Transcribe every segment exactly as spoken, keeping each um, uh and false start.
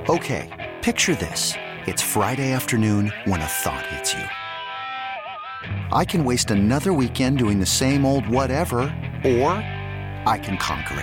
Okay, picture this. It's Friday afternoon when a thought hits you. I can waste another weekend doing the same old whatever, or I can conquer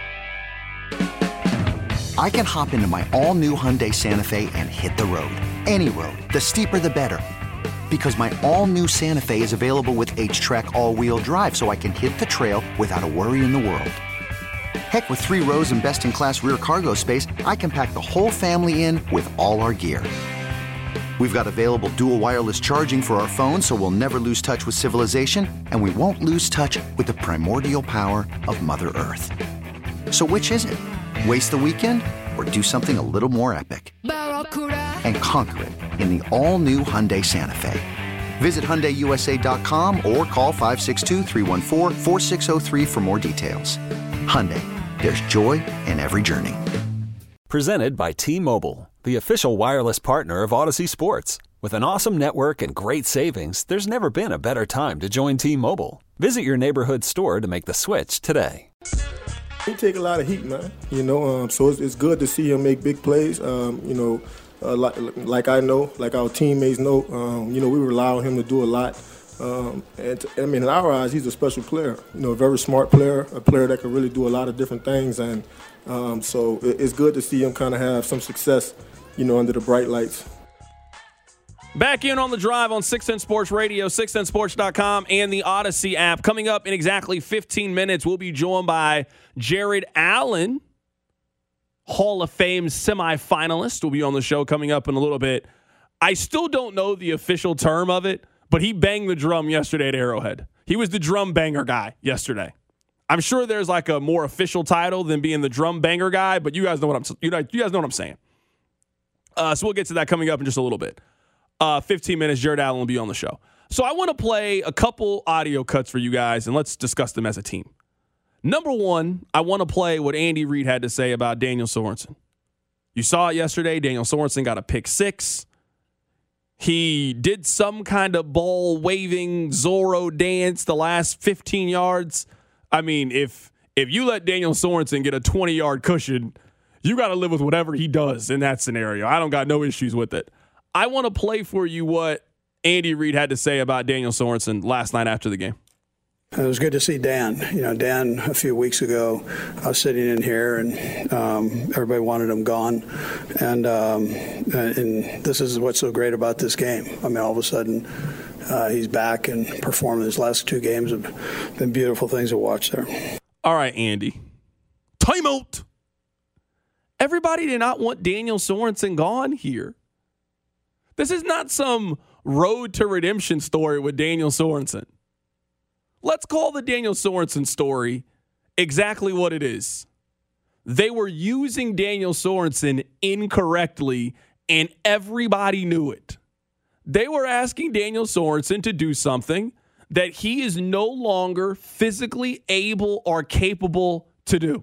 it. I can hop into my all-new Hyundai Santa Fe and hit the road. Any road. The steeper, the better. Because my all-new Santa Fe is available with H-Track all-wheel drive, so I can hit the trail without a worry in the world. Heck, with three rows and best-in-class rear cargo space, I can pack the whole family in with all our gear. We've got available dual wireless charging for our phones, so we'll never lose touch with civilization, and we won't lose touch with the primordial power of Mother Earth. So which is it? Waste the weekend or do something a little more epic? And conquer it in the all-new Hyundai Santa Fe. Visit Hyundai U S A dot com or call five six two, three one four, four six zero three for more details. Hyundai, there's joy in every journey. Presented by T-Mobile, the official wireless partner of Odyssey Sports. With an awesome network and great savings, there's never been a better time to join T-Mobile. Visit your neighborhood store to make the switch today. He take a lot of heat, man. You know, um, so it's, it's good to see him make big plays. Um, you know, uh, like, like I know, like our teammates know, um, you know, we rely on him to do a lot. Um, and to, I mean, in our eyes, he's a special player. You know, a very smart player, a player that can really do a lot of different things. And um, so it, it's good to see him kind of have some success, you know, under the bright lights. Back in on the drive on six ten Sports Radio, six ten sports dot com, and the Odyssey app. Coming up in exactly fifteen minutes, we'll be joined by Jared Allen, Hall of Fame semifinalist. Will be on the show coming up in a little bit. I still don't know the official term of it, but he banged the drum yesterday at Arrowhead. He was the drum banger guy yesterday. I'm sure there's like a more official title than being the drum banger guy, but you guys know what I'm you know you guys know what I'm saying. Uh, so we'll get to that coming up in just a little bit. Uh, fifteen minutes, Jared Allen will be on the show. So I want to play a couple audio cuts for you guys, and let's discuss them as a team. Number one, I want to play what Andy Reid had to say about Daniel Sorensen. You saw it yesterday. Daniel Sorensen got a pick six. He did some kind of ball waving Zorro dance the last fifteen yards. I mean, if if you let Daniel Sorensen get a twenty-yard cushion, you got to live with whatever he does in that scenario. I don't got no issues with it. I want to play for you what Andy Reid had to say about Daniel Sorensen last night after the game. It was good to see Dan. You know, Dan, a few weeks ago, I was sitting in here and um, everybody wanted him gone. And um, and this is what's so great about this game. I mean, all of a sudden, uh, he's back and performing. His last two games have been beautiful things to watch there. All right, Andy. Timeout. Everybody did not want Daniel Sorensen gone here. This is not some road to redemption story with Daniel Sorensen. Let's call the Daniel Sorensen story exactly what it is. They were using Daniel Sorensen incorrectly, and everybody knew it. They were asking Daniel Sorensen to do something that he is no longer physically able or capable to do.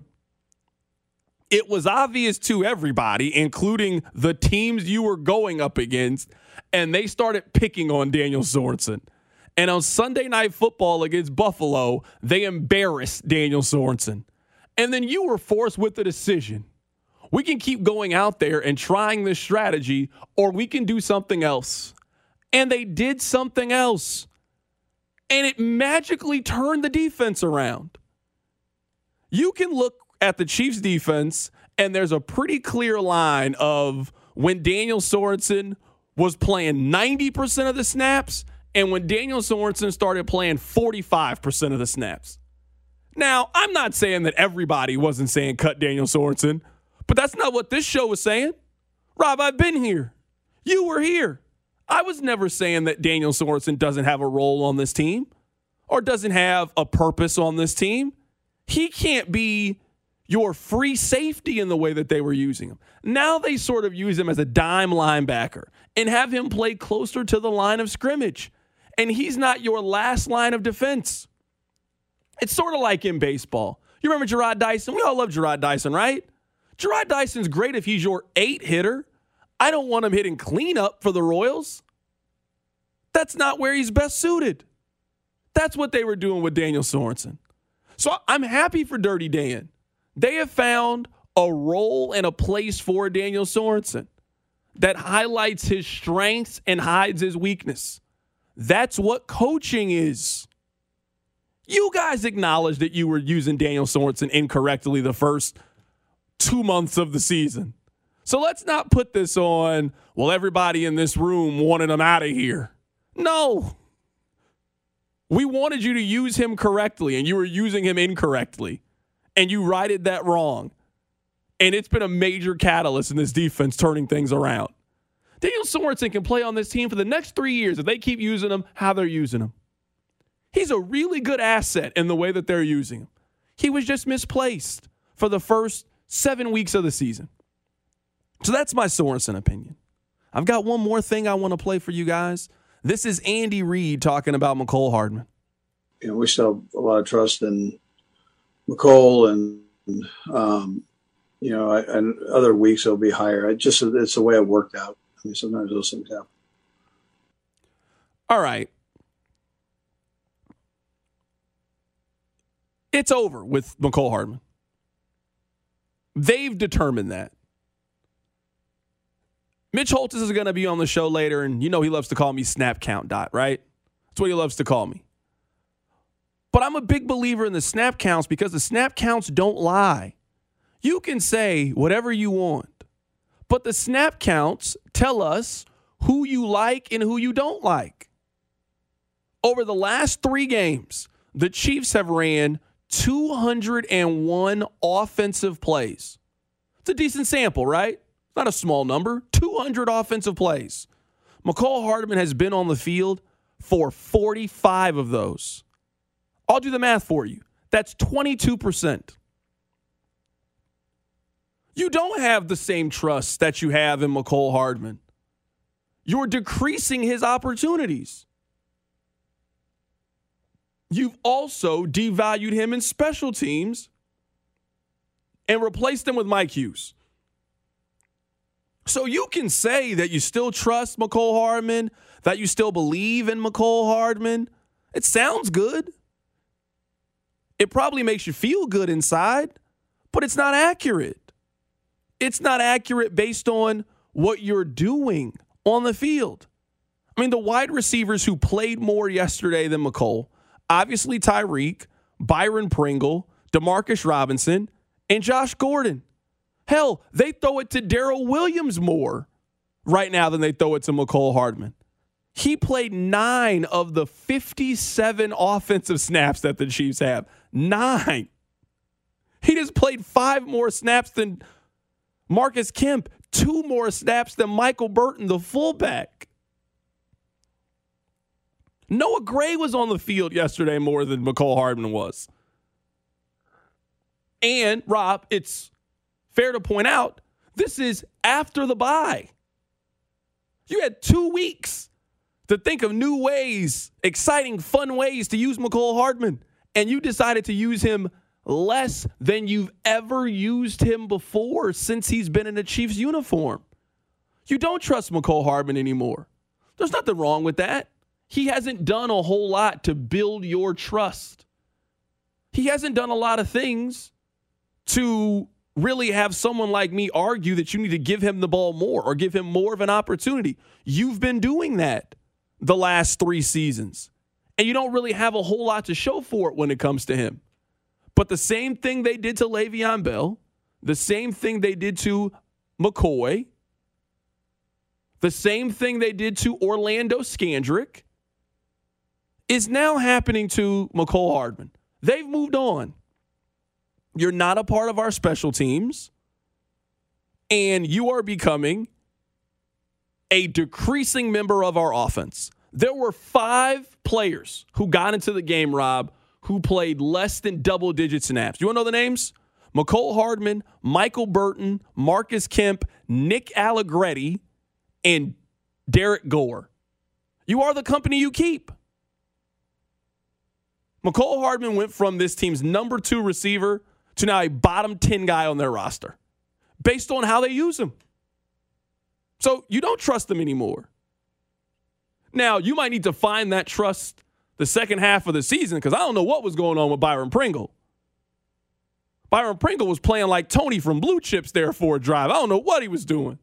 It was obvious to everybody, including the teams you were going up against, and they started picking on Daniel Sorensen. And on Sunday Night Football against Buffalo, they embarrassed Daniel Sorensen. And then you were forced with the decision. We can keep going out there and trying this strategy, or we can do something else. And they did something else. And it magically turned the defense around. You can look at the Chiefs defense, and there's a pretty clear line of when Daniel Sorensen was playing ninety percent of the snaps and when Daniel Sorensen started playing forty-five percent of the snaps. Now, I'm not saying that everybody wasn't saying cut Daniel Sorensen, but that's not what this show was saying. Rob, I've been here. You were here. I was never saying that Daniel Sorensen doesn't have a role on this team or doesn't have a purpose on this team. He can't be your free safety in the way that they were using him. Now they sort of use him as a dime linebacker and have him play closer to the line of scrimmage. And he's not your last line of defense. It's sort of like in baseball. You remember Gerard Dyson? We all love Gerard Dyson, right? Gerard Dyson's great if he's your eight hitter. I don't want him hitting cleanup for the Royals. That's not where he's best suited. That's what they were doing with Daniel Sorensen. So I'm happy for Dirty Dan. They have found a role and a place for Daniel Sorensen that highlights his strengths and hides his weakness. That's what coaching is. You guys acknowledged that you were using Daniel Sorensen incorrectly the first two months of the season. So let's not put this on, well, everybody in this room wanted him out of here. No. We wanted you to use him correctly, and you were using him incorrectly. And you righted that wrong. And it's been a major catalyst in this defense turning things around. Daniel Sorensen can play on this team for the next three years if they keep using him how they're using him. He's a really good asset in the way that they're using him. He was just misplaced for the first seven weeks of the season. So that's my Sorensen opinion. I've got one more thing I want to play for you guys. This is Andy Reid talking about Mecole Hardman. You know, we still have a lot of trust in Mecole, and um, you know, I, and other weeks it'll be higher. I just it's the way it worked out. I mean, sometimes those things happen. All right. It's over with Mecole Hardman. They've determined that. Mitch Holthus is going to be on the show later, and you know he loves to call me Snap Count Dot, right? That's what he loves to call me. But I'm a big believer in the snap counts because the snap counts don't lie. You can say whatever you want, but the snap counts tell us who you like and who you don't like. Over the last three games, the Chiefs have ran two hundred one offensive plays. It's a decent sample, right? Not a small number. two hundred offensive plays. Mecole Hardman has been on the field for forty-five of those. I'll do the math for you. That's twenty-two percent. You don't have the same trust that you have in Mecole Hardman. You're decreasing his opportunities. You've also devalued him in special teams and replaced him with Mike Hughes. So you can say that you still trust Mecole Hardman, that you still believe in Mecole Hardman. It sounds good. It probably makes you feel good inside, but it's not accurate. It's not accurate based on what you're doing on the field. I mean, the wide receivers who played more yesterday than Mecole, obviously Tyreek, Byron Pringle, Demarcus Robinson, and Josh Gordon. Hell, they throw it to Darrell Williams more right now than they throw it to Mecole Hardman. He played nine of the fifty-seven offensive snaps that the Chiefs have. Nine. He just played five more snaps than Marcus Kemp, two more snaps than Michael Burton, the fullback. Noah Gray was on the field yesterday more than Mecole Hardman was. And, Rob, it's fair to point out, this is after the bye. You had two weeks to think of new ways, exciting, fun ways to use Mecole Hardman, and you decided to use him less than you've ever used him before since he's been in a Chiefs uniform. You don't trust Mecole Hardman anymore. There's nothing wrong with that. He hasn't done a whole lot to build your trust. He hasn't done a lot of things to really have someone like me argue that you need to give him the ball more or give him more of an opportunity. You've been doing that the last three seasons, and you don't really have a whole lot to show for it when it comes to him. But the same thing they did to Le'Veon Bell, the same thing they did to McCoy, the same thing they did to Orlando Scandrick is now happening to Mecole Hardman. They've moved on. You're not a part of our special teams, and you are becoming a decreasing member of our offense. There were five players who got into the game, Rob, who played less than double-digit snaps. You want to know the names? Mecole Hardman, Michael Burton, Marcus Kemp, Nick Allegretti, and Derek Gore. You are the company you keep. Mecole Hardman went from this team's number two receiver to now a bottom ten guy on their roster based on how they use him. So you don't trust them anymore. Now, you might need to find that trust the second half of the season because I don't know what was going on with Byron Pringle. Byron Pringle was playing like Tony from Blue Chips there for a drive. I don't know what he was doing.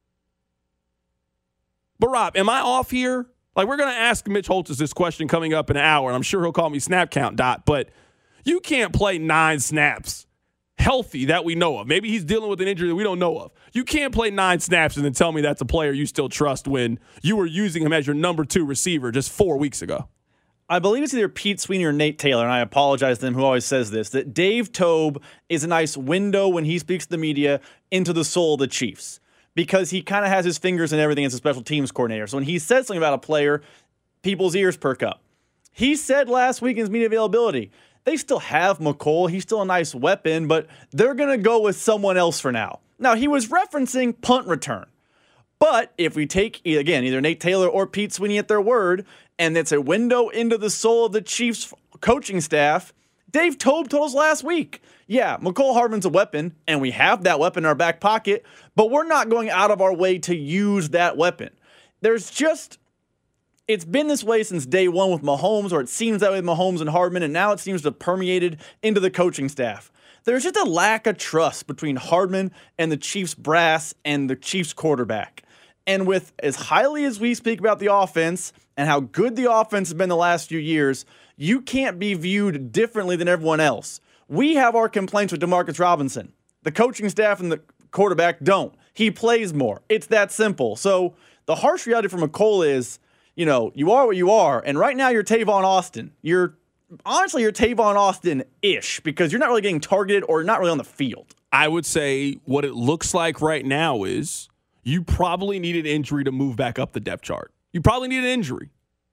But, Rob, am I off here? Like, we're going to ask Mitch Holthus this question coming up in an hour, and I'm sure he'll call me snap count dot, but you can't play nine snaps healthy that we know of. Maybe he's dealing with an injury that we don't know of. You can't play nine snaps and then tell me that's a player you still trust when you were using him as your number two receiver just four weeks ago. I believe it's either Pete Sweeney or Nate Taylor, and I apologize to them who always says this, that Dave Toub is a nice window when he speaks to the media into the soul of the Chiefs, because he kind of has his fingers in everything as a special teams coordinator. So when he says something about a player, people's ears perk up. He said last week in his media availability, they still have McCole. He's still a nice weapon, but they're going to go with someone else for now. Now, he was referencing punt return. But if we take, again, either Nate Taylor or Pete Sweeney at their word, and it's a window into the soul of the Chiefs coaching staff, Dave Toub told us last week, yeah, McCole Hardman's a weapon, and we have that weapon in our back pocket, but we're not going out of our way to use that weapon. There's just... It's been this way since day one with Mahomes, or it seems that way with Mahomes and Hardman, and now it seems to have permeated into the coaching staff. There's just a lack of trust between Hardman and the Chiefs brass and the Chiefs quarterback. And with as highly as we speak about the offense and how good the offense has been the last few years, you can't be viewed differently than everyone else. We have our complaints with Demarcus Robinson. The coaching staff and the quarterback don't. He plays more. It's that simple. So the harsh reality for McCole is, you know, you are what you are, and right now you're Tavon Austin. You're, honestly, you're Tavon Austin-ish, because you're not really getting targeted or not really on the field. I would say what it looks like right now is you probably need an injury to move back up the depth chart. You probably need an injury.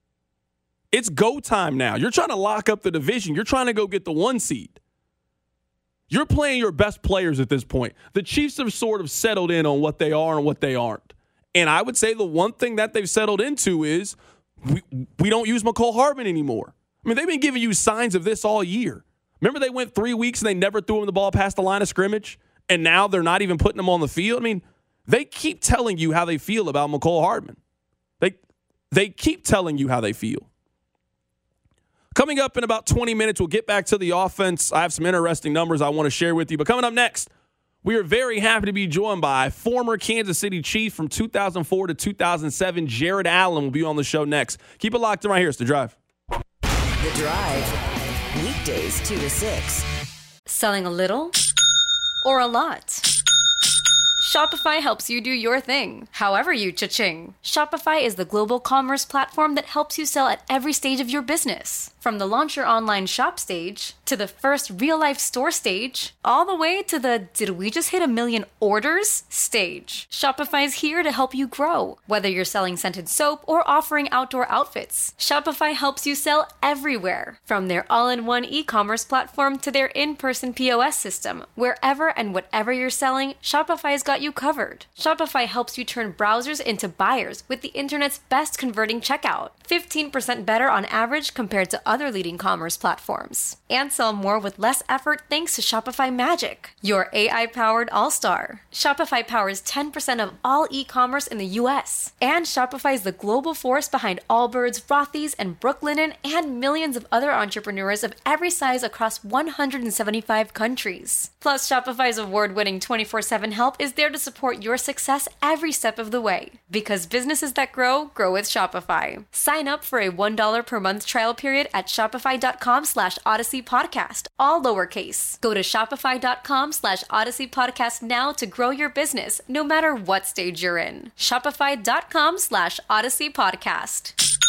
It's go time now. You're trying to lock up the division. You're trying to go get the one seed. You're playing your best players at this point. The Chiefs have sort of settled in on what they are and what they aren't. And I would say the one thing that they've settled into is we, we don't use McCole Hardman anymore. I mean, they've been giving you signs of this all year. Remember they went three weeks and they never threw him the ball past the line of scrimmage, and now they're not even putting him on the field? I mean, they keep telling you how they feel about McCole Hardman. They, they keep telling you how they feel. Coming up in about twenty minutes, we'll get back to the offense. I have some interesting numbers I want to share with you. But coming up next, we are very happy to be joined by former Kansas City Chief from two thousand four to two thousand seven, Jared Allen will be on the show next. Keep it locked in right here. It's The Drive. The Drive. Weekdays two to six. Selling a little or a lot? Shopify helps you do your thing, however you cha-ching. Shopify is the global commerce platform that helps you sell at every stage of your business. From the launch your online shop stage, to the first real-life store stage, all the way to the did we just hit a million orders stage. Shopify's here to help you grow. Whether you're selling scented soap or offering outdoor outfits, Shopify helps you sell everywhere. From their all-in-one e-commerce platform to their in-person P O S system, wherever and whatever you're selling, Shopify's got you covered. Shopify helps you turn browsers into buyers with the internet's best converting checkout. fifteen percent better on average compared to other leading commerce platforms. And sell more with less effort thanks to Shopify Magic, your A I-powered all-star. Shopify powers ten percent of all e-commerce in the U S. And Shopify is the global force behind Allbirds, Rothy's, and Brooklinen, and millions of other entrepreneurs of every size across one hundred seventy-five countries. Plus, Shopify's award-winning twenty-four seven help is there to support your success every step of the way. Because businesses that grow, grow with Shopify. Sign up for a one dollar per month trial period at shopify.com slash Odyssey Podcast, all lowercase. Go to shopify.com slash Odyssey Podcast now to grow your business, no matter what stage you're in. Shopify.com slash Odyssey Podcast.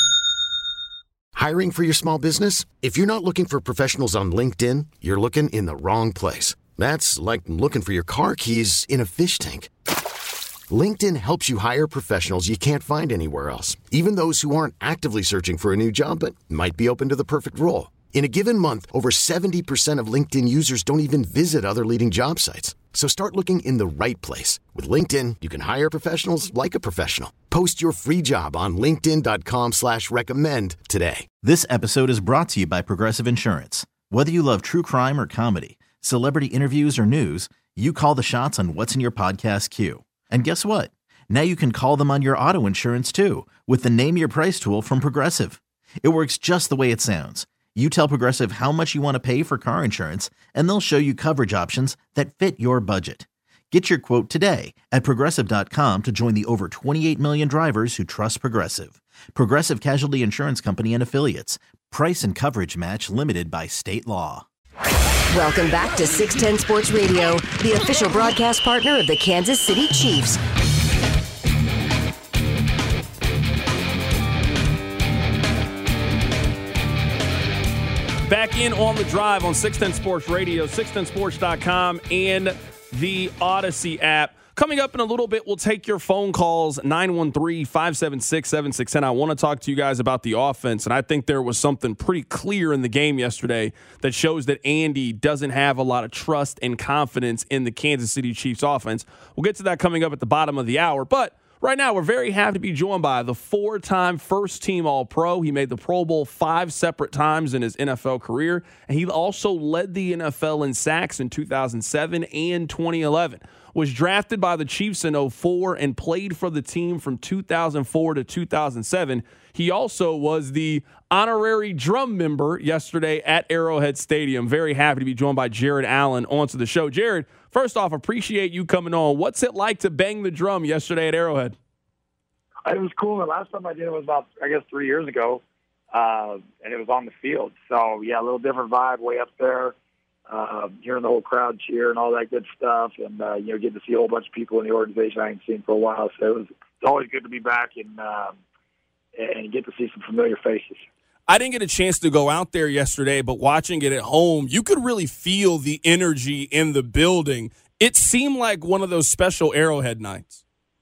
Hiring for your small business? If you're not looking for professionals on LinkedIn, you're looking in the wrong place. That's like looking for your car keys in a fish tank. LinkedIn helps you hire professionals you can't find anywhere else, even those who aren't actively searching for a new job but might be open to the perfect role. In a given month, over seventy percent of LinkedIn users don't even visit other leading job sites. So start looking in the right place. With LinkedIn, you can hire professionals like a professional. Post your free job on linkedin.com slash recommend today. This episode is brought to you by Progressive Insurance. Whether you love true crime or comedy, celebrity interviews or news, you call the shots on what's in your podcast queue. And guess what? Now you can call them on your auto insurance too with the Name Your Price tool from Progressive. It works just the way it sounds. You tell Progressive how much you want to pay for car insurance, and they'll show you coverage options that fit your budget. Get your quote today at Progressive dot com to join the over twenty-eight million drivers who trust Progressive. Progressive Casualty Insurance Company and Affiliates. Price and coverage match limited by state law. Welcome back to six ten Sports Radio, the official broadcast partner of the Kansas City Chiefs. Back in on the drive on six ten Sports Radio, six ten sports dot com, and the Odyssey app. Coming up in a little bit, we'll take your phone calls, nine one three, five seven six, seven six one zero. I want to talk to you guys about the offense, and I think there was something pretty clear in the game yesterday that shows that Andy doesn't have a lot of trust and confidence in the Kansas City Chiefs offense. We'll get to that coming up at the bottom of the hour, but right now we're very happy to be joined by the four-time first-team All-Pro. He made the Pro Bowl five separate times in his N F L career, and he also led the N F L in sacks in two thousand seven and twenty eleven. Was drafted by the Chiefs in oh four and played for the team from two thousand four to two thousand seven. He also was the honorary drum member yesterday at Arrowhead Stadium. Very happy to be joined by Jared Allen onto the show. Jared, first off, appreciate you coming on. What's it like to bang the drum yesterday at Arrowhead? It was cool. The last time I did it was about, I guess, three years ago, uh, and it was on the field. So, yeah, a little different vibe way up there. Uh, hearing the whole crowd cheer and all that good stuff, and uh, you know, getting to see a whole bunch of people in the organization I hadn't seen for a while. So it was it's always good to be back and um, and get to see some familiar faces. I didn't get a chance to go out there yesterday, but watching it at home, you could really feel the energy in the building. It seemed like one of those special Arrowhead nights.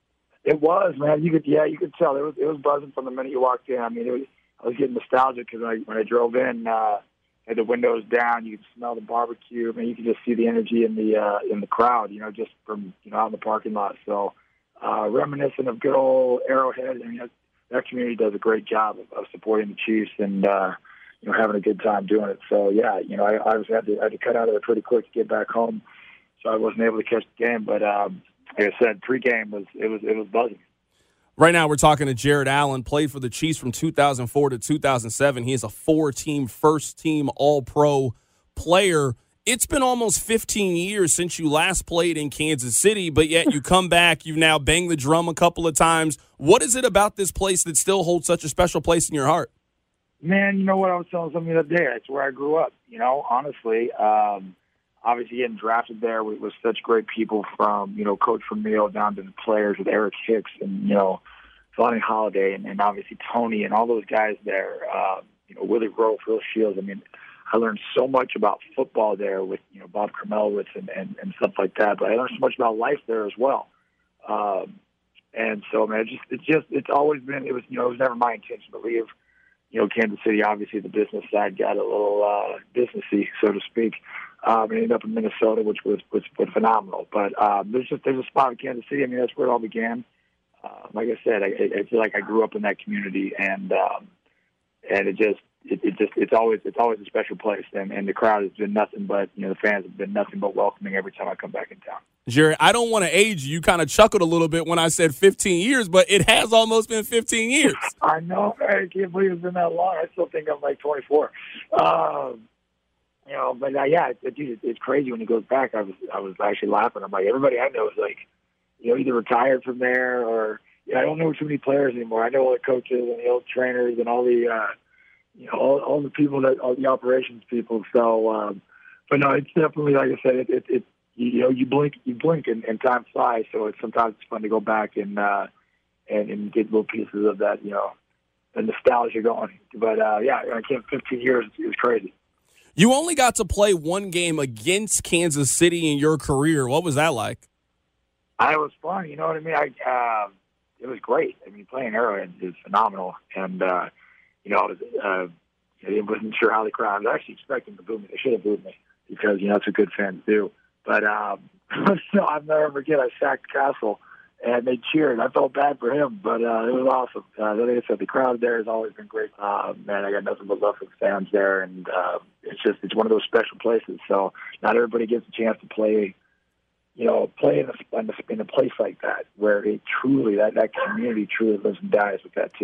It was, man. You could, yeah, you could tell it was it was buzzing from the minute you walked in. I mean, it was, I was getting nostalgic because when I, when I drove in. Uh, Had the windows down, you could smell the barbecue. I mean, you could just see the energy in the uh, in the crowd, you know, just from you know out in the parking lot. So, uh, reminiscent of good old Arrowhead. I mean, that, that community does a great job of, of supporting the Chiefs and uh, you know having a good time doing it. So, yeah, you know, I, I was had to I had to cut out of it pretty quick to get back home, so I wasn't able to catch the game. But um, like I said, pre-game was it was it was buzzing. Right now, we're talking to Jared Allen, played for the Chiefs from two thousand four to two thousand seven. He is a four-team, first-team All-Pro player. It's been almost fifteen years since you last played in Kansas City, but yet you come back. You've now banged the drum a couple of times. What is it about this place that still holds such a special place in your heart? Man, you know what I was telling somebody the other day? It's where I grew up, you know, honestly. Um, obviously, getting drafted there with, with such great people from, you know, Coach Vermeil down to the players with Eric Hicks and, you know, Vonnie Holiday and, and obviously Tony and all those guys there, uh, you know, Willie Rowe, Phil Shields. I mean, I learned so much about football there with, you know, Bob Kermelwitz and, and, and stuff like that. But I learned so much about life there as well. Um, and so, man, it just, it's just, it's always been, it was, you know, it was never my intention to leave. You know, Kansas City, obviously the business side got a little uh, businessy, so to speak. Um, and ended up in Minnesota, which was, was, was phenomenal. But um, there's just there's a spot in Kansas City. I mean, that's where it all began. Uh, like I said, I, I feel like I grew up in that community, and um, and it just it, it just it's always it's always a special place. And, and the crowd has been nothing but you know the fans have been nothing but welcoming every time I come back in town. Jerry, I don't want to age you. You kind of chuckled a little bit when I said fifteen years, but it has almost been fifteen years. I know. I can't believe it's been that long. I still think I'm like twenty-four. Um, You know, but uh, yeah, it, it, it's crazy when he goes back. I was, I was actually laughing. I'm like, everybody I know is like, you know, either retired from there or, yeah, I don't know too many players anymore. I know all the coaches and the old trainers and all the, uh, you know, all, all the people that, all the operations people. So, um, but no, it's definitely, like I said, it, it, it you know, you blink, you blink, and, and time flies. So it's sometimes it's fun to go back and, uh, and and get little pieces of that, you know, the nostalgia going. But uh, yeah, I can't. fifteen years, it was crazy. You only got to play one game against Kansas City in your career. What was that like? I was fun. You know what I mean? I uh, it was great. I mean, playing Arrowhead is phenomenal, and uh, you know, I was, uh, I wasn't sure how the crowd. I was actually expecting to boo me. They should have booed me because you know that's what good fans do. But um, no, I'll never forget. I sacked Castle, and they cheered. I felt bad for him, but uh, it was awesome. Uh, like I said, the crowd there has always been great. Uh, man, I got nothing but love for the fans there, and uh, it's just it's one of those special places. So not everybody gets a chance to play, you know, play in a, in a place like that where it truly that that community truly lives and dies with that team.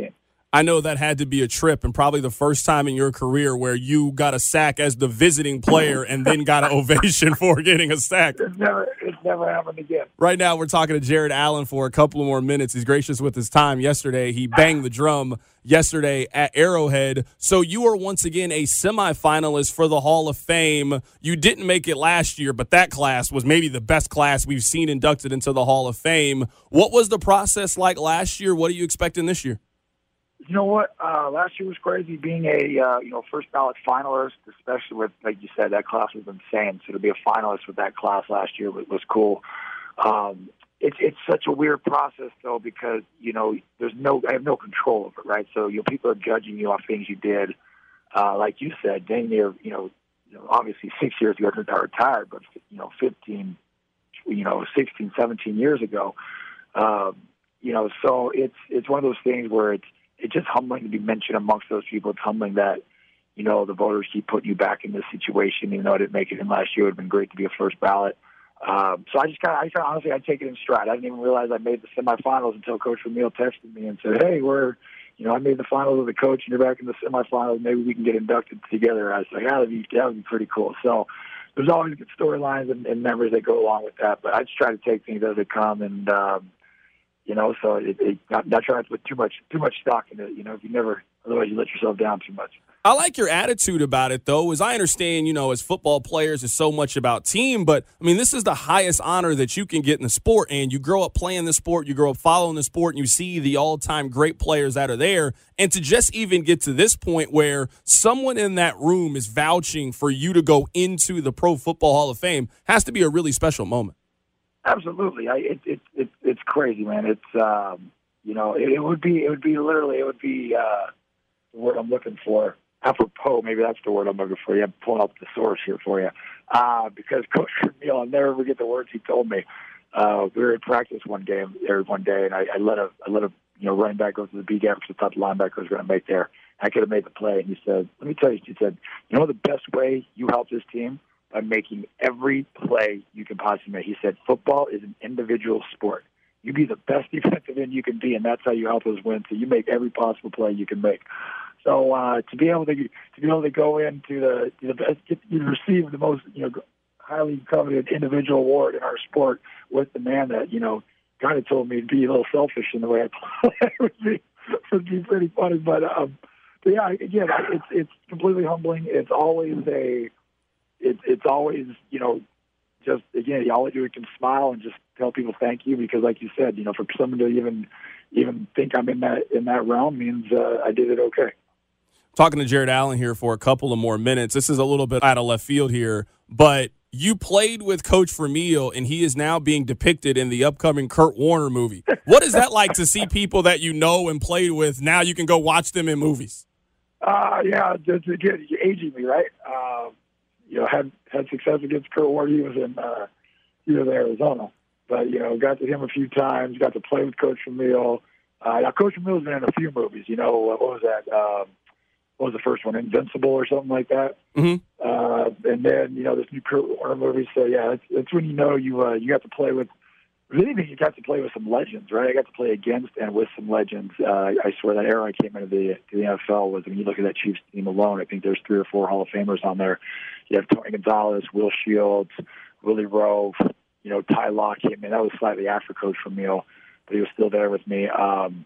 I know that had to be a trip, and probably the first time in your career where you got a sack as the visiting player and then got an ovation for getting a sack. It's never, it's never happened again. Right now, we're talking to Jared Allen for a couple of more minutes. He's gracious with his time. Yesterday, he banged the drum yesterday at Arrowhead. So you are once again a semifinalist for the Hall of Fame. You didn't make it last year, but that class was maybe the best class we've seen inducted into the Hall of Fame. What was the process like last year? What are you expecting this year? You know what? Uh, last year was crazy. Being a uh, you know first ballot finalist, especially with, like you said, that class was insane. So to be a finalist with that class last year was, was cool. Um, it's it's such a weird process though, because you know there's no I have no control over it, right? So you know people are judging you off things you did. Uh, like you said, dang near you know, you know obviously six years ago I retired, but you know fifteen, you know sixteen, seventeen years ago, um, you know so it's it's one of those things where it's. It's just humbling to be mentioned amongst those people. It's humbling that, you know, the voters keep putting you back in this situation. Even though I didn't make it in last year, it would have been great to be a first ballot. Um, so I just kind of, I kind of honestly, I take it in stride. I didn't even realize I made the semifinals until Coach Vermeil texted me and said, "Hey, we're, you know, I made the finals with the coach, and you're back in the semifinals. Maybe we can get inducted together." I was like, "Yeah, that'd be, that would be pretty cool." So there's always good storylines and, and memories that go along with that. But I just try to take things as they come and. Um, You know, so it, it, not, not trying to put too much too much stock in it. You know, if you never, otherwise you let yourself down too much. I like your attitude about it, though, as I understand, you know, as football players, it's so much about team. But, I mean, this is the highest honor that you can get in the sport. And you grow up playing the sport, you grow up following the sport, and you see the all-time great players that are there. And to just even get to this point where someone in that room is vouching for you to go into the Pro Football Hall of Fame has to be a really special moment. Absolutely, I, it, it, it, it's crazy, man. It's um, you know, it, it would be, it would be literally, it would be uh, the word I'm looking for. Apropos, maybe that's the word I'm looking for. Yeah, I'm pulling up the source here for you, uh, because Coach Vermeil, I'll never forget the words he told me. Uh, we were in practice one game, there one day, and I, I let a, I let a, you know, running back go to the B gap because I thought the linebacker was going to make there. I could have made the play, and he said, "Let me tell you," he said, "You know the best way you help this team." By making every play you can possibly make. He said, football is an individual sport. You be the best defensive end you can be, and that's how you help us win. So you make every possible play you can make. So uh, to be able to to be able to go into the you know, get, you receive the most you know highly coveted individual award in our sport with the man that you know kind of told me to be a little selfish in the way I play would be would be pretty funny. But um, but yeah, again, it's it's completely humbling. It's always a It, it's always, you know, just, again, all I do is can smile and just tell people thank you because, like you said, you know, for someone to even even think I'm in that in that realm means uh, I did it okay. Talking to Jared Allen here for a couple of more minutes. This is a little bit out of left field here, but you played with Coach Vermeil, and he is now being depicted in the upcoming Kurt Warner movie. What is that like to see people that you know and played with, now you can go watch them in movies? Uh, yeah, it's, again, you're aging me, right? Uh, You know, had had success against Kurt Warner. He was in uh, he was in Arizona, but you know, got to him a few times. Got to play with Coach Vermeil. Uh, now, Coach Vermeil's been in a few movies. You know, what was that? Um, what was the first one? Invincible or something like that. Mm-hmm. Uh, and then you know this new Kurt Warner movie. So yeah, it's, it's when you know you uh, you got to play with. Really, you got to play with some legends, right? I got to play against and with some legends. Uh, I swear that era I came into the, to the N F L was, when you look at that Chiefs team alone, I think there's three or four Hall of Famers on there. You have Tony Gonzalez, Will Shields, Willie Rowe, you know, Ty Law came in. That was slightly after Coach Vermeil, but he was still there with me. Um,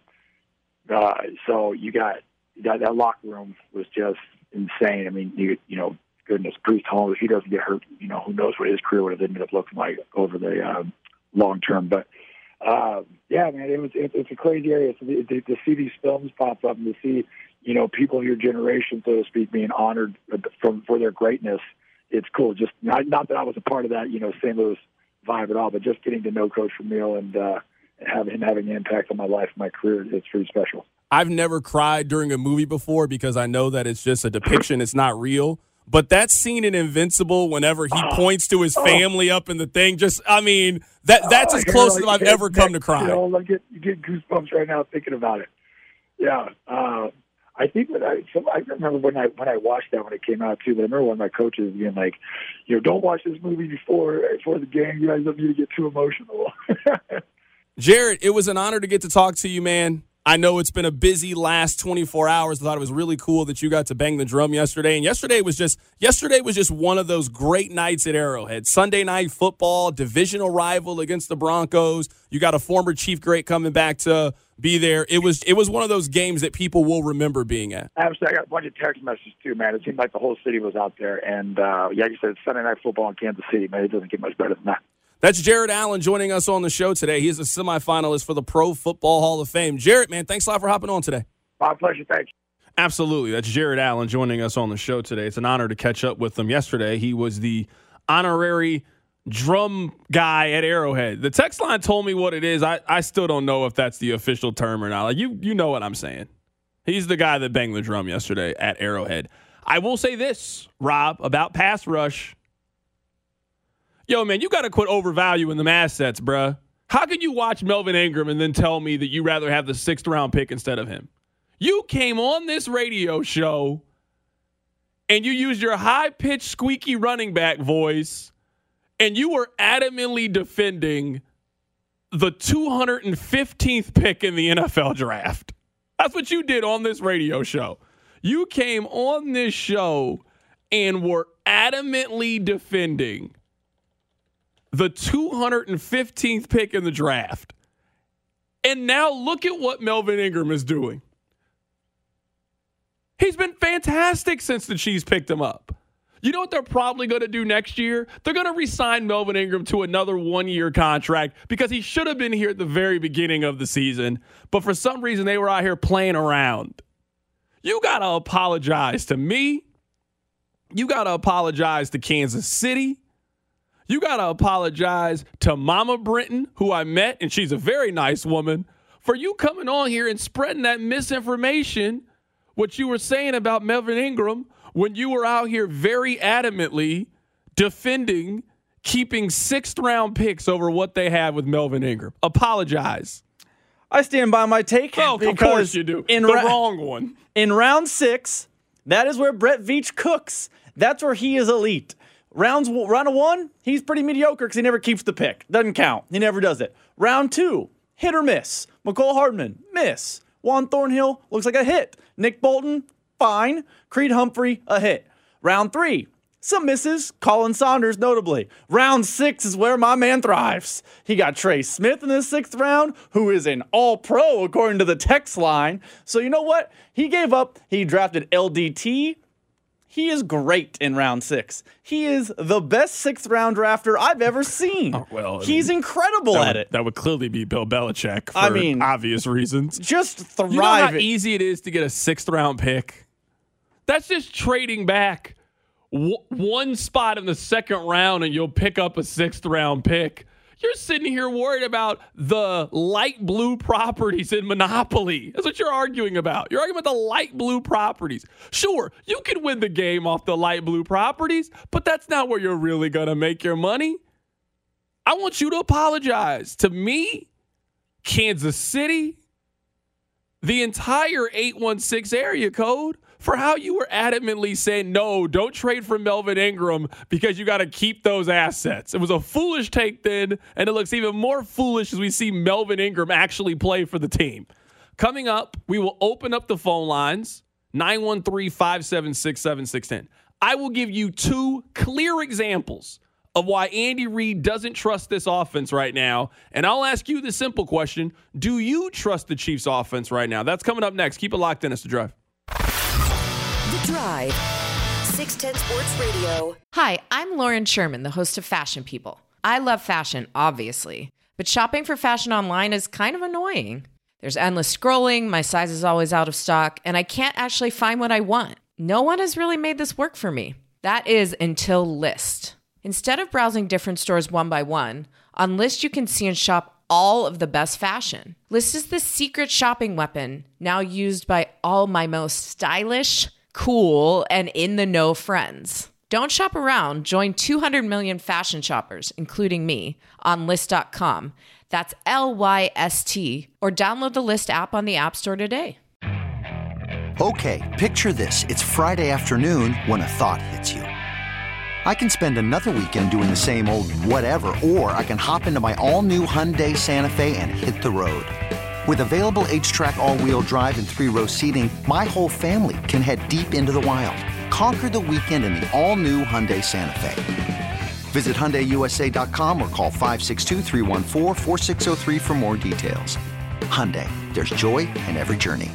uh, so you got, you got that locker room was just insane. I mean, you, you know, goodness, Priest Holmes, if he doesn't get hurt, you know, who knows what his career would have ended up looking like over the um, long term. But uh, yeah, man, it was it, it's a crazy area so to, to, to see these films pop up and to see you know people of your generation, so to speak, being honored from for their greatness. It's cool. Just not, not that I was a part of that, you know, Saint Louis vibe at all, but just getting to know Coach Vermeil and uh, having him having an impact on my life and my career, it's pretty special. I've never cried during a movie before because I know that it's just a depiction; it's not real. But that scene in Invincible, whenever he oh, points to his family oh. up in the thing, just, I mean, that that's oh, as close like, as I've ever come to crying. You know, I get, you get goosebumps right now thinking about it. Yeah. Uh, I think that I, some, I remember when I when I watched that when it came out, too, but I remember one of my coaches being like, you know, don't watch this movie before, before the game. You guys don't need to get too emotional. Jared, it was an honor to get to talk to you, man. I know it's been a busy last twenty-four hours. I thought it was really cool that you got to bang the drum yesterday. And yesterday was just yesterday was just one of those great nights at Arrowhead. Sunday night football, divisional rival against the Broncos. You got a former Chief great coming back to be there. It was it was one of those games that people will remember being at. Absolutely. I got a bunch of text messages too, man. It seemed like the whole city was out there. And uh, yeah, like you said, it's Sunday night football in Kansas City, man. It doesn't get much better than that. That's Jared Allen joining us on the show today. He is a semifinalist for the Pro Football Hall of Fame. Jared, man, thanks a lot for hopping on today. My pleasure. Thanks. Absolutely. That's Jared Allen joining us on the show today. It's an honor to catch up with him. Yesterday, he was the honorary drum guy at Arrowhead. The text line told me what it is. I, I still don't know if that's the official term or not. Like you, you know what I'm saying. He's the guy that banged the drum yesterday at Arrowhead. I will say this, Rob, about pass rush. Yo, man, you got to quit overvaluing them assets, bruh. How can you watch Melvin Ingram and then tell me that you rather have the sixth round pick instead of him? You came on this radio show and you used your high-pitched, squeaky running back voice, and you were adamantly defending the two hundred fifteenth pick in the N F L draft. That's what you did on this radio show. You came on this show and were adamantly defending the two hundred fifteenth pick in the draft. And now look at what Melvin Ingram is doing. He's been fantastic since the Chiefs picked him up. You know what they're probably going to do next year? They're going to re-sign Melvin Ingram to another one-year contract because he should have been here at the very beginning of the season. But for some reason, they were out here playing around. You got to apologize to me. You got to apologize to Kansas City. You got to apologize to Mama Brenton, who I met, and she's a very nice woman, for you coming on here and spreading that misinformation, what you were saying about Melvin Ingram, when you were out here very adamantly defending keeping sixth-round picks over what they have with Melvin Ingram. Apologize. I stand by my take. Oh, of course you do. In the ra- wrong one. In round six, that is where Brett Veach cooks. That's where he is elite. Rounds round one, he's pretty mediocre because he never keeps the pick. Doesn't count. He never does it. Round two, hit or miss. McCole Hardman, miss. Juan Thornhill looks like a hit. Nick Bolton, fine. Creed Humphrey, a hit. Round three, some misses. Colin Saunders, notably. Round six is where my man thrives. He got Trey Smith in the sixth round, who is an all-pro according to the text line. So you know what? He gave up. He drafted L D T. He is great in round six. He is the best sixth-round drafter I've ever seen. Oh, well, I He's mean, incredible at would, it. That would clearly be Bill Belichick for I mean, obvious reasons. Just thrive. You know how easy it is to get a sixth-round pick? That's just trading back w- one spot in the second round and you'll pick up a sixth-round pick. You're sitting here worried about the light blue properties in Monopoly. That's what you're arguing about. You're arguing about the light blue properties. Sure, you can win the game off the light blue properties, but that's not where you're really going to make your money. I want you to apologize to me, Kansas City, the entire eight one six area code, for how you were adamantly saying, no, don't trade for Melvin Ingram because you got to keep those assets. It was a foolish take then, and it looks even more foolish as we see Melvin Ingram actually play for the team. Coming up, we will open up the phone lines, nine one three, five seven six, seven six one zero. I will give you two clear examples of why Andy Reid doesn't trust this offense right now, and I'll ask you the simple question, do you trust the Chiefs offense right now? That's coming up next. Keep it locked in. It's The Drive. The Drive. six ten Sports Radio. Hi, I'm Lauren Sherman, the host of Fashion People. I love fashion, obviously, but shopping for fashion online is kind of annoying. There's endless scrolling, my size is always out of stock, and I can't actually find what I want. No one has really made this work for me. That is until Lyst. Instead of browsing different stores one by one, on Lyst you can see and shop all of the best fashion. Lyst is the secret shopping weapon now used by all my most stylish, cool, and in-the-know friends. Don't shop around. Join two hundred million fashion shoppers, including me, on Lyst dot com. That's L Y S T. Or download the Lyst app on the App Store today. Okay, picture this. It's Friday afternoon when a thought hits you. I can spend another weekend doing the same old whatever, or I can hop into my all-new Hyundai Santa Fe and hit the road. With available H-Track all-wheel drive and three-row seating, my whole family can head deep into the wild. Conquer the weekend in the all-new Hyundai Santa Fe. Visit Hyundai U S A dot com or call five six two, three one four, four six zero three for more details. Hyundai, there's joy in every journey.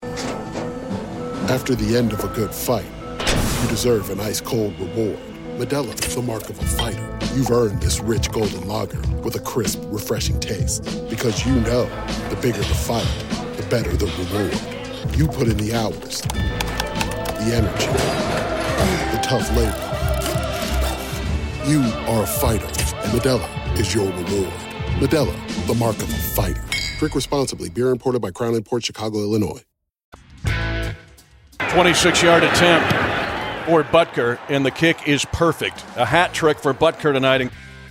After the end of a good fight, you deserve an ice-cold reward. Modelo is the mark of a fighter. You've earned this rich golden lager with a crisp, refreshing taste. Because you know, the bigger the fight, the better the reward. You put in the hours, the energy, the tough labor. You are a fighter, and Modelo is your reward. Modelo, the mark of a fighter. Drink responsibly. Beer imported by Crown Imports, Chicago, Illinois. twenty-six-yard attempt for Butker, and the kick is perfect. A hat trick for Butker tonight.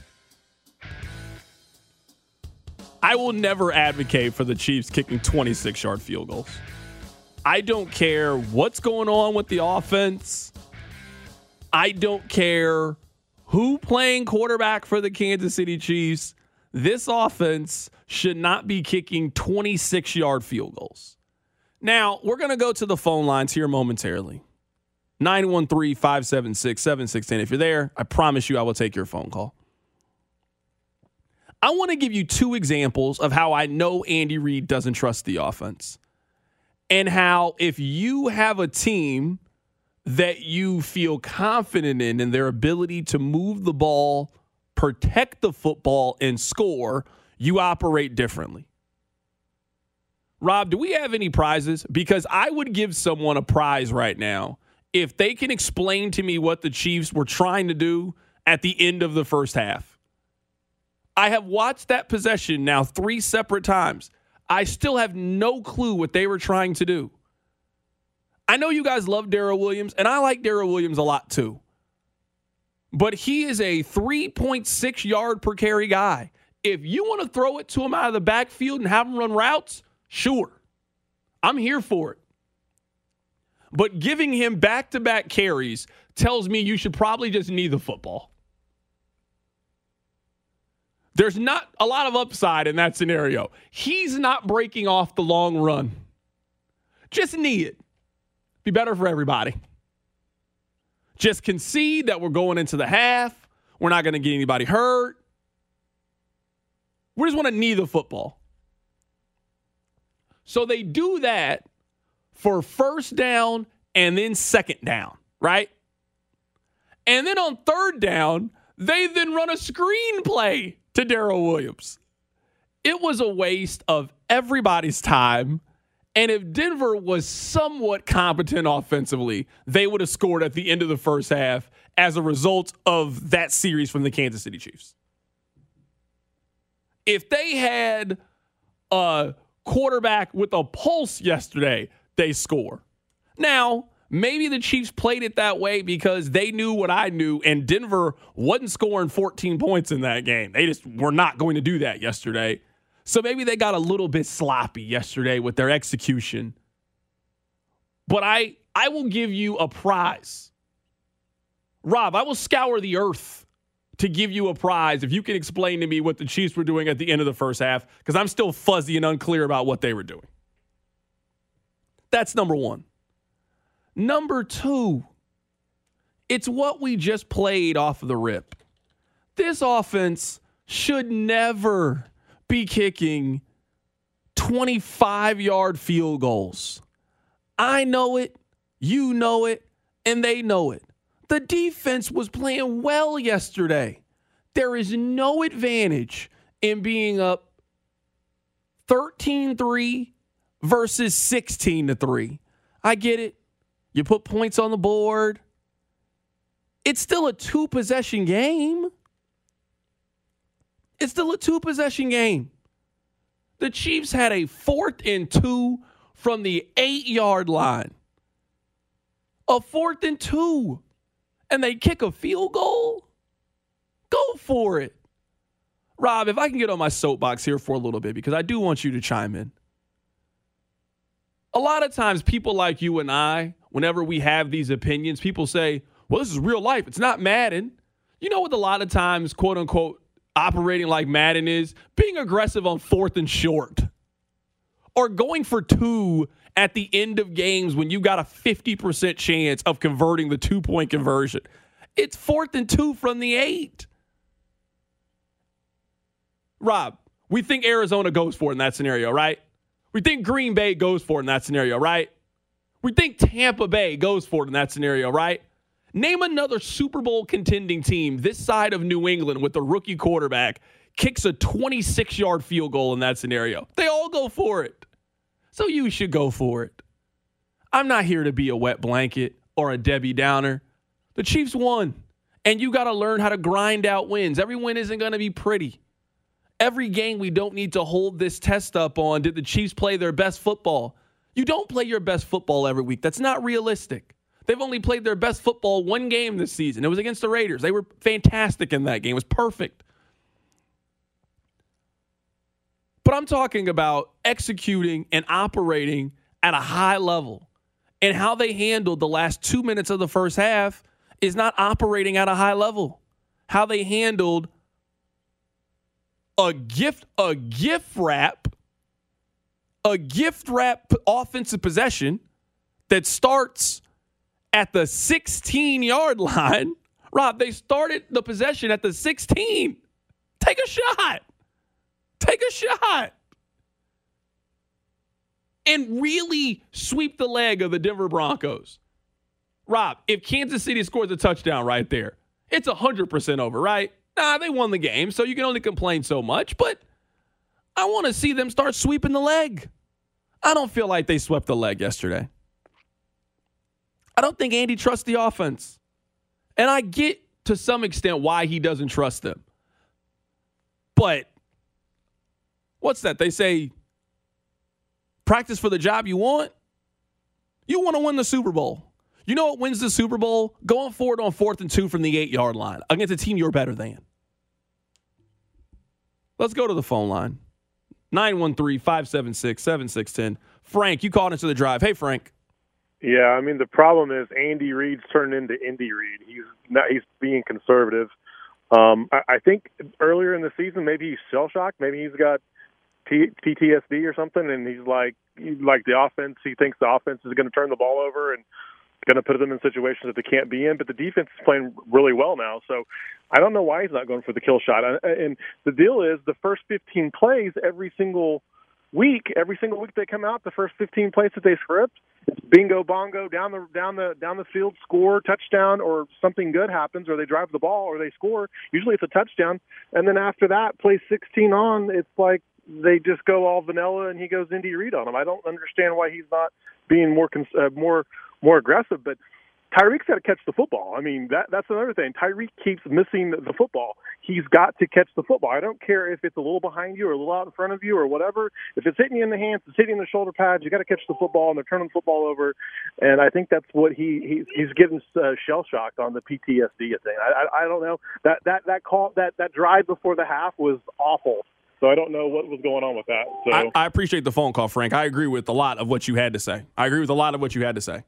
I will never advocate for the Chiefs kicking twenty-six-yard field goals. I don't care what's going on with the offense. I don't care who playing quarterback for the Kansas City Chiefs. This offense should not be kicking twenty-six-yard field goals. Now, we're going to go to the phone lines here momentarily. nine one three, five seven six, seven six one zero. If you're there, I promise you I will take your phone call. I want to give you two examples of how I know Andy Reid doesn't trust the offense. And how if you have a team that you feel confident in in their ability to move the ball, protect the football, and score, you operate differently. Rob, do we have any prizes? Because I would give someone a prize right now if they can explain to me what the Chiefs were trying to do at the end of the first half. I have watched that possession now three separate times. I still have no clue what they were trying to do. I know you guys love Darrell Williams, and I like Darrell Williams a lot too. But he is a three point six yard per carry guy. If you want to throw it to him out of the backfield and have him run routes, sure. I'm here for it. But giving him back-to-back carries tells me you should probably just knee the football. There's not a lot of upside in that scenario. He's not breaking off the long run. Just knee it. Be better for everybody. Just concede that we're going into the half. We're not going to get anybody hurt. We just want to knee the football. So they do that for first down and then second down, right? And then on third down, they then run a screen play to Darrell Williams. It was a waste of everybody's time. And if Denver was somewhat competent offensively, they would have scored at the end of the first half as a result of that series from the Kansas City Chiefs. If they had a quarterback with a pulse yesterday, they score. Now, maybe the Chiefs played it that way because they knew what I knew, and Denver wasn't scoring fourteen points in that game. They just were not going to do that yesterday. So maybe they got a little bit sloppy yesterday with their execution. But I, I will give you a prize. Rob, I will scour the earth to give you a prize if you can explain to me what the Chiefs were doing at the end of the first half, because I'm still fuzzy and unclear about what they were doing. That's number one. Number two, it's what we just played off of the rip. This offense should never be kicking twenty-five yard field goals. I know it, you know it, and they know it. The defense was playing well yesterday. There is no advantage in being up thirteen three versus sixteen to three. I get it. You put points on the board. It's still a two-possession game. It's still a two-possession game. The Chiefs had a fourth and two from the eight-yard line. A fourth and two. And they kick a field goal? Go for it. Rob, if I can get on my soapbox here for a little bit, because I do want you to chime in. A lot of times people like you and I, whenever we have these opinions, people say, well, this is real life. It's not Madden. You know what a lot of times, quote unquote, operating like Madden is? Being aggressive on fourth and short. or going for two at the end of games when you got a fifty percent chance of converting the two-point conversion. It's fourth and two from the eight. Rob, we think Arizona goes for it in that scenario, right? We think Green Bay goes for it in that scenario, right? We think Tampa Bay goes for it in that scenario, right? Name another Super Bowl contending team this side of New England with a rookie quarterback kicks a twenty-six-yard field goal in that scenario. They all go for it. So you should go for it. I'm not here to be a wet blanket or a Debbie Downer. The Chiefs won, and you got to learn how to grind out wins. Every win isn't going to be pretty. Every game we don't need to hold this test up on, did the Chiefs play their best football? You don't play your best football every week. That's not realistic. They've only played their best football one game this season. It was against the Raiders. They were fantastic in that game. It was perfect. But I'm talking about executing and operating at a high level. And how they handled the last two minutes of the first half is not operating at a high level. How they handled a gift, a gift wrap, a gift wrap offensive possession that starts at the sixteen-yard line. Rob, they started the possession at the sixteen. Take a shot. Take a shot. And really sweep the leg of the Denver Broncos. Rob, if Kansas City scores a touchdown right there, it's one hundred percent over, right? Nah, they won the game, so you can only complain so much, but I want to see them start sweeping the leg. I don't feel like they swept the leg yesterday. I don't think Andy trusts the offense. And I get to some extent why he doesn't trust them. But what's that? They say practice for the job you want. You want to win the Super Bowl. You know what wins the Super Bowl? Going forward on fourth and two from the eight-yard line against a team you're better than. Let's go to the phone line. nine one three, five seven six, seven six one zero. Frank, you called into the drive. Hey, Frank. Yeah, I mean, the problem is Andy Reid's turned into Indy Reid. He's not, he's being conservative. Um, I, I think earlier in the season, maybe he's shell-shocked. Maybe he's got P T S D or something, and he's like, like the offense, he thinks the offense is going to turn the ball over and going to put them in situations that they can't be in. But the defense is playing really well now, so I don't know why he's not going for the kill shot. And the deal is the first fifteen plays every single week, every single week they come out, the first fifteen plays that they script, it's bingo bongo down the down the down the field, score, touchdown, or something good happens, or they drive the ball, or they score. Usually it's a touchdown, and then after that, play sixteen on, it's like they just go all vanilla, and he goes Indy Reid on them. I don't understand why he's not being more uh, more more aggressive, but Tyreek's got to catch the football. I mean, that that's another thing. Tyreek keeps missing the, the football. He's got to catch the football. I don't care if it's a little behind you or a little out in front of you or whatever. If it's hitting you in the hands, it's hitting the shoulder pads, you got to catch the football, and they're turning the football over. And I think that's what he, he he's getting uh, shell-shocked on the P T S D thing. I, I I don't know. That that that call that that drive before the half was awful. So I don't know what was going on with that. So I, I appreciate the phone call, Frank. I agree with a lot of what you had to say. I agree with a lot of what you had to say.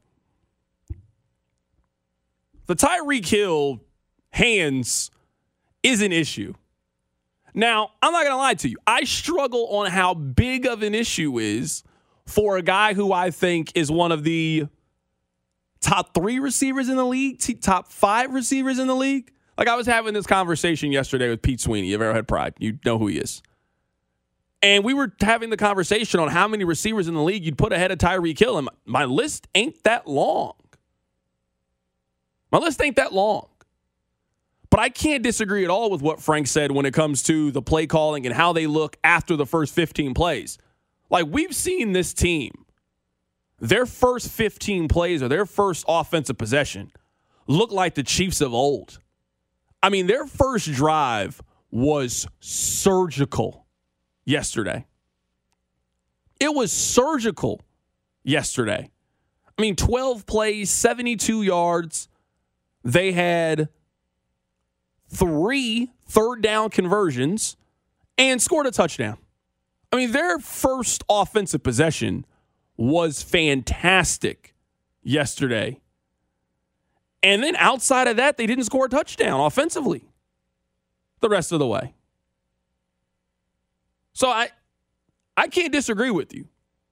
The Tyreek Hill hands is an issue. Now, I'm not going to lie to you. I struggle on how big of an issue is for a guy who I think is one of the top three receivers in the league, top five receivers in the league. Like, I was having this conversation yesterday with Pete Sweeney of Arrowhead Pride. You know who he is. And we were having the conversation on how many receivers in the league you'd put ahead of Tyreek Hill, and my list ain't that long. My list ain't that long. But I can't disagree at all with what Frank said when it comes to the play calling and how they look after the first fifteen plays. Like, we've seen this team, their first fifteen plays or their first offensive possession look like the Chiefs of old. I mean, their first drive was surgical yesterday. It was surgical yesterday. I mean, twelve plays, seventy-two yards. They had three third down conversions and scored a touchdown. I mean, their first offensive possession was fantastic yesterday. And then outside of that, they didn't score a touchdown offensively the rest of the way. So I I can't disagree with you.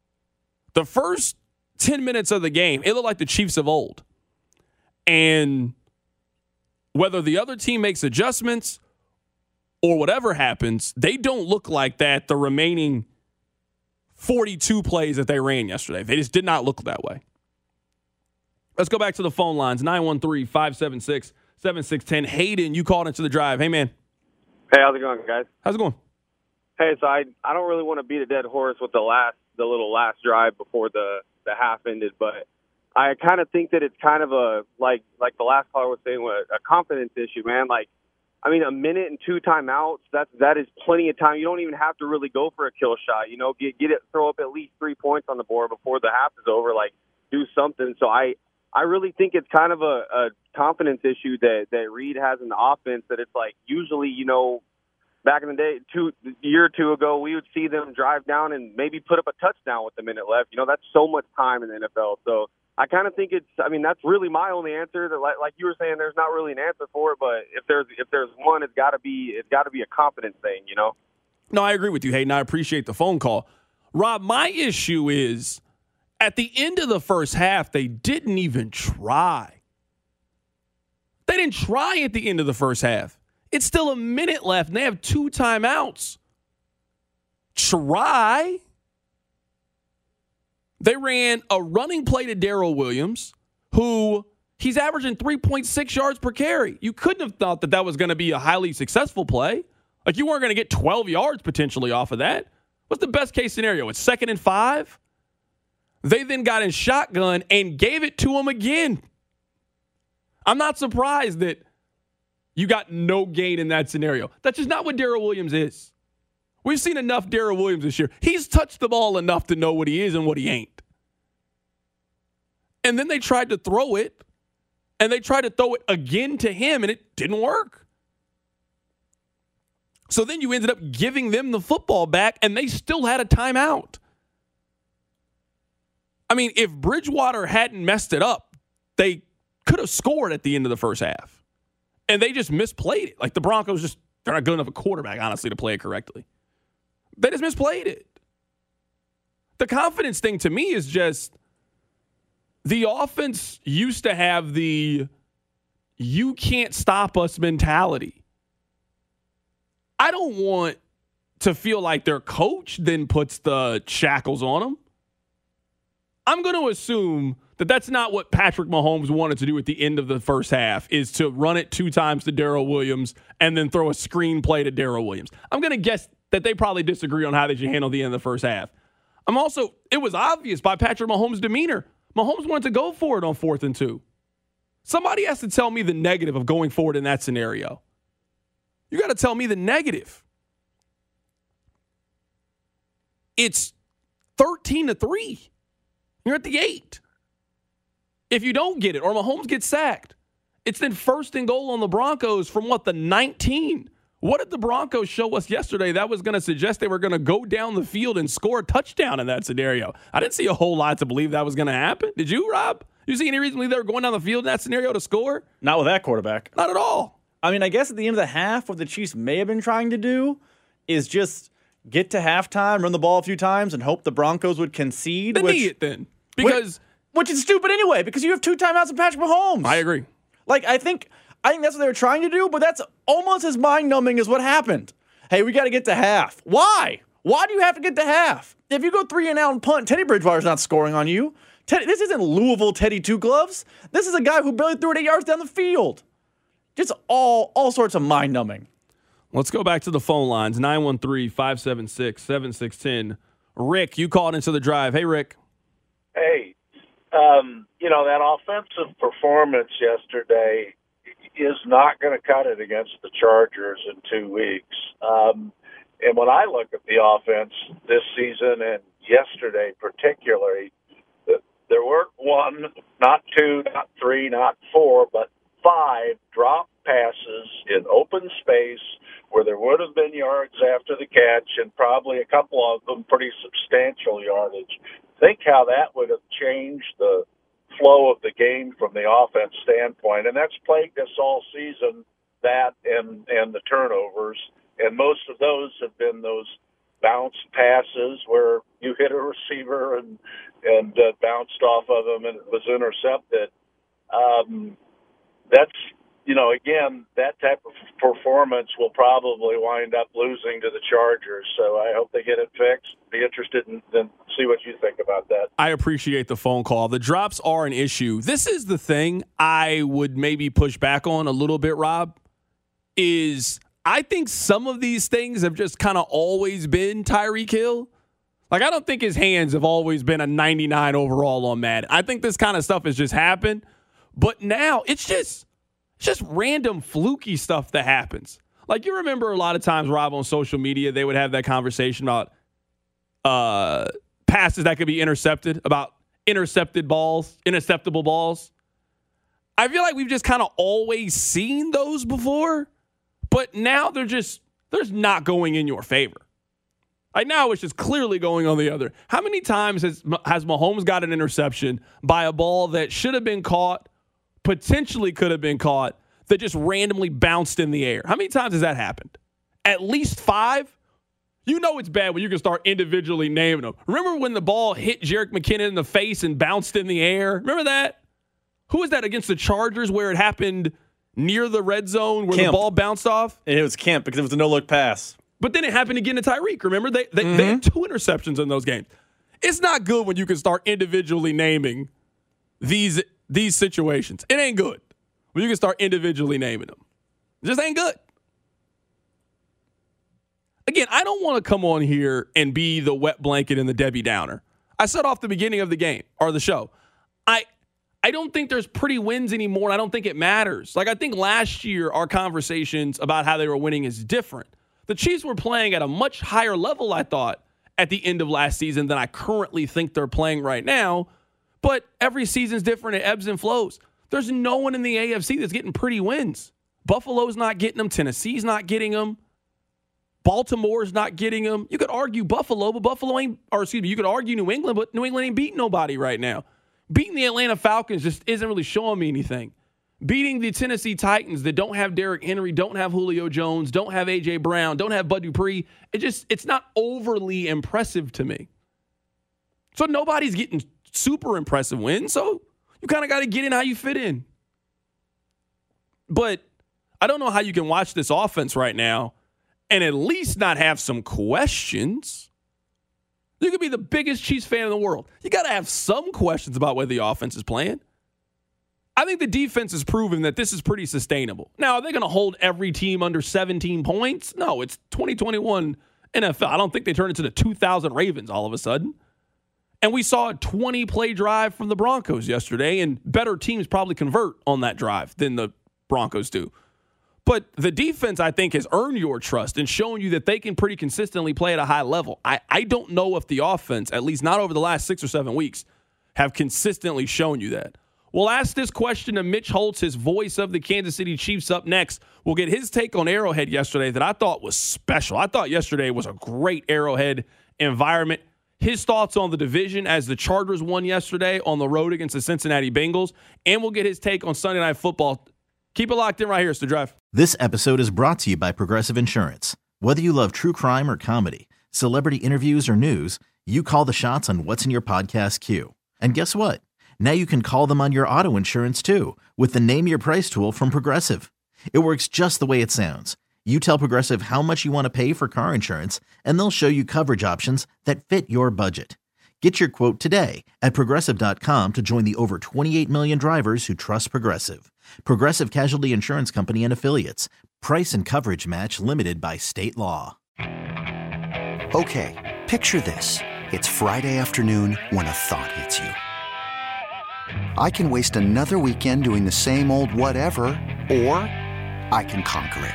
The first ten minutes of the game, it looked like the Chiefs of old. And whether the other team makes adjustments or whatever happens, they don't look like that the remaining forty-two plays that they ran yesterday. They just did not look that way. Let's go back to the phone lines. nine one three, five seven six, seven six one zero. Hayden, you called into the drive. Hey, man. Hey, how's it going, guys? How's it going? Hey, so I I don't really want to beat a dead horse with the last the little last drive before the, the half ended, but I kind of think that it's kind of a like like the last caller was saying, a confidence issue, man. Like, I mean, a minute and two timeouts, that's that is plenty of time. You don't even have to really go for a kill shot. You know, get get it, throw up at least three points on the board before the half is over. Like, do something. So I I really think it's kind of a, a confidence issue that that Reed has in the offense. That it's like usually, you know, back in the day, two a year or two ago, we would see them drive down and maybe put up a touchdown with a minute left. You know, that's so much time in the N F L. So I kind of think it's, I mean, that's really my only answer. That, like, like you were saying, there's not really an answer for it, but if there's if there's one, it's got to be it's got to be a confidence thing, you know? No, I agree with you, Hayden. I appreciate the phone call. Rob, my issue is at the end of the first half, they didn't even try. They didn't try at the end of the first half. It's still a minute left, and they have two timeouts. Try. They ran a running play to Darrell Williams, who he's averaging three point six yards per carry. You couldn't have thought that that was going to be a highly successful play. Like, you weren't going to get twelve yards potentially off of that. What's the best case scenario? It's second and five. They then got in shotgun and gave it to him again. I'm not surprised that you got no gain in that scenario. That's just not what Darrell Williams is. We've seen enough Darrell Williams this year. He's touched the ball enough to know what he is and what he ain't. And then they tried to throw it, and they tried to throw it again to him, and it didn't work. So then you ended up giving them the football back, and they still had a timeout. I mean, if Bridgewater hadn't messed it up, they could have scored at the end of the first half. And they just misplayed it. Like, the Broncos just, they're not good enough a quarterback, honestly, to play it correctly. They just misplayed it. The confidence thing to me is just the offense used to have the you can't stop us mentality. I don't want to feel like their coach then puts the shackles on them. I'm going to assume that that's not what Patrick Mahomes wanted to do at the end of the first half, is to run it two times to Darrell Williams and then throw a screen play to Darrell Williams. I'm going to guess that they probably disagree on how they should handle the end of the first half. I'm also, it was obvious by Patrick Mahomes' demeanor. Mahomes wanted to go for it on fourth and two. Somebody has to tell me the negative of going forward in that scenario. You got to tell me the negative. It's thirteen to three. You're at the eight. If you don't get it, or Mahomes gets sacked, it's then first and goal on the Broncos from what, the nineteen. What did the Broncos show us yesterday that was going to suggest they were going to go down the field and score a touchdown in that scenario? I didn't see a whole lot to believe that was going to happen. Did you, Rob? You see any reason to believe they were going down the field in that scenario to score? Not with that quarterback. Not at all. I mean, I guess at the end of the half, what the Chiefs may have been trying to do is just get to halftime, run the ball a few times, and hope the Broncos would concede. They which, need it then. Because which, which is stupid anyway, because you have two timeouts and Patrick Mahomes. I agree. Like, I think I think that's what they were trying to do, but that's almost as mind-numbing as what happened. Hey, we got to get to half. Why? Why do you have to get to half? If you go three and out and punt, Teddy Bridgewater's not scoring on you. Teddy, this isn't Louisville Teddy Two Gloves. This is a guy who barely threw it eight yards down the field. Just all all sorts of mind-numbing. Let's go back to the phone lines. nine one three, five seven six, seven six one zero. Rick, you called into the drive. Hey, Rick. Hey, um, you know, that offensive performance yesterday is not going to cut it against the Chargers in two weeks. Um, and when I look at the offense this season and yesterday particularly, there weren't one, not two, not three, not four, but five drop passes in open space where there would have been yards after the catch and probably a couple of them pretty substantial yardage. Think how that would have changed the flow of the game from the offense standpoint. And that's plagued us all season, that and, and the turnovers. And most of those have been those bounce passes where you hit a receiver and and uh, bounced off of him and it was intercepted. Um, that's, you know, again, that type of performance will probably wind up losing to the Chargers. So I hope they get it fixed. Be interested in, in see what you think about that. I appreciate the phone call. The drops are an issue. This is the thing I would maybe push back on a little bit, Rob, is I think some of these things have just kind of always been Tyreek Hill. Like, I don't think his hands have always been a ninety-nine overall on Madden. I think this kind of stuff has just happened. But now it's just it's just random fluky stuff that happens. Like, you remember a lot of times, Rob, on social media, they would have that conversation about uh, passes that could be intercepted, about intercepted balls, interceptable balls. I feel like we've just kind of always seen those before, but now they're just, they're just not going in your favor. Like, now it's just clearly going on the other. How many times has, has Mahomes got an interception by a ball that should have been caught, potentially could have been caught, that just randomly bounced in the air? How many times has that happened? At least five? You know it's bad when you can start individually naming them. Remember when the ball hit Jerick McKinnon in the face and bounced in the air? Remember that? Who was that against the Chargers where it happened near the red zone where Kemp. the ball bounced off? It was Kemp because it was a no-look pass. But then it happened again to Tyreek. Remember? They, they, Mm-hmm. they had two interceptions in those games. It's not good when you can start individually naming these, these situations. It ain't good when you can start individually naming them. It just ain't good. Again, I don't want to come on here and be the wet blanket and the Debbie Downer. I said off the beginning of the game or the show, I I don't think there's pretty wins anymore. I don't think it matters. Like, I think last year our conversations about how they were winning is different. The Chiefs were playing at a much higher level, I thought, at the end of last season than I currently think they're playing right now. But every season's different. It ebbs and flows. There's no one in the A F C that's getting pretty wins. Buffalo's not getting them. Tennessee's not getting them. Baltimore's not getting them. You could argue Buffalo, but Buffalo ain't, or excuse me, you could argue New England, but New England ain't beating nobody right now. Beating the Atlanta Falcons just isn't really showing me anything. Beating the Tennessee Titans that don't have Derrick Henry, don't have Julio Jones, don't have A J Brown, don't have Bud Dupree, it just, it's not overly impressive to me. So nobody's getting super impressive wins, so you kind of got to get in how you fit in. But I don't know how you can watch this offense right now and at least not have some questions. You could be the biggest Chiefs fan in the world. You got to have some questions about whether the offense is playing. I think the defense has proven that this is pretty sustainable. Now, are they going to hold every team under seventeen points? No, it's twenty twenty-one N F L. I don't think they turn into the two thousand Ravens all of a sudden. And we saw a twenty-play drive from the Broncos yesterday, and better teams probably convert on that drive than the Broncos do. But the defense, I think, has earned your trust and shown you that they can pretty consistently play at a high level. I, I don't know if the offense, at least not over the last six or seven weeks, have consistently shown you that. We'll ask this question to Mitch Holtz, his voice of the Kansas City Chiefs, up next. We'll get his take on Arrowhead yesterday that I thought was special. I thought yesterday was a great Arrowhead environment. His thoughts on the division as the Chargers won yesterday on the road against the Cincinnati Bengals. And we'll get his take on Sunday Night Football. Keep it locked in right here. It's The Drive. This episode is brought to you by Progressive Insurance. Whether you love true crime or comedy, celebrity interviews or news, you call the shots on what's in your podcast queue. And guess what? Now you can call them on your auto insurance too with the Name Your Price tool from Progressive. It works just the way it sounds. You tell Progressive how much you want to pay for car insurance, and they'll show you coverage options that fit your budget. Get your quote today at Progressive dot com to join the over twenty-eight million drivers who trust Progressive. Progressive Casualty Insurance Company and Affiliates. Price and coverage match limited by state law. Okay, picture this. It's Friday afternoon when a thought hits you. I can waste another weekend doing the same old whatever, or I can conquer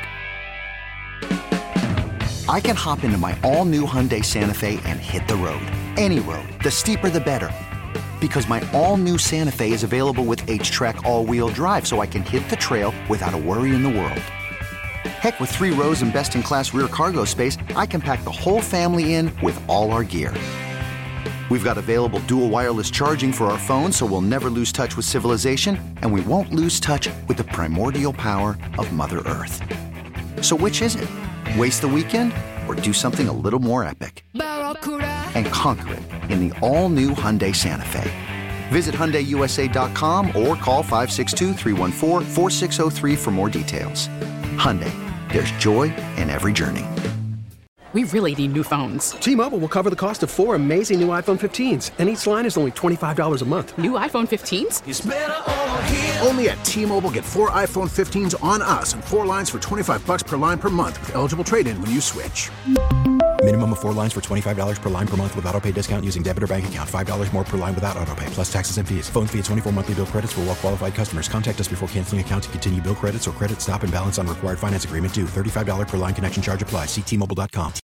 it. I can hop into my all-new Hyundai Santa Fe and hit the road. Any road. The steeper, the better. Because my all-new Santa Fe is available with H-Track all-wheel drive, so I can hit the trail without a worry in the world. Heck, with three rows and best-in-class rear cargo space, I can pack the whole family in with all our gear. We've got available dual wireless charging for our phones, so we'll never lose touch with civilization, and we won't lose touch with the primordial power of Mother Earth. So which is it? Waste the weekend or do something a little more epic and conquer it in the all-new Hyundai Santa Fe. Visit Hyundai U S A dot com or call five six two, three one four, four six zero three for more details. Hyundai, there's joy in every journey. We really need new phones. T-Mobile will cover the cost of four amazing new iPhone fifteens, and each line is only twenty-five dollars a month. New iPhone fifteens? It's better over here. Only at T-Mobile, get four iPhone fifteens on us and four lines for twenty-five bucks per line per month with eligible trade-in when you switch. Minimum of four lines for twenty-five dollars per line per month with autopay discount using debit or bank account. five dollars more per line without autopay, plus taxes and fees. Phone fee at twenty-four monthly bill credits for well-qualified customers. Contact us before canceling account to continue bill credits or credit stop and balance on required finance agreement due. thirty-five dollars per line connection charge applies. See T Mobile dot com.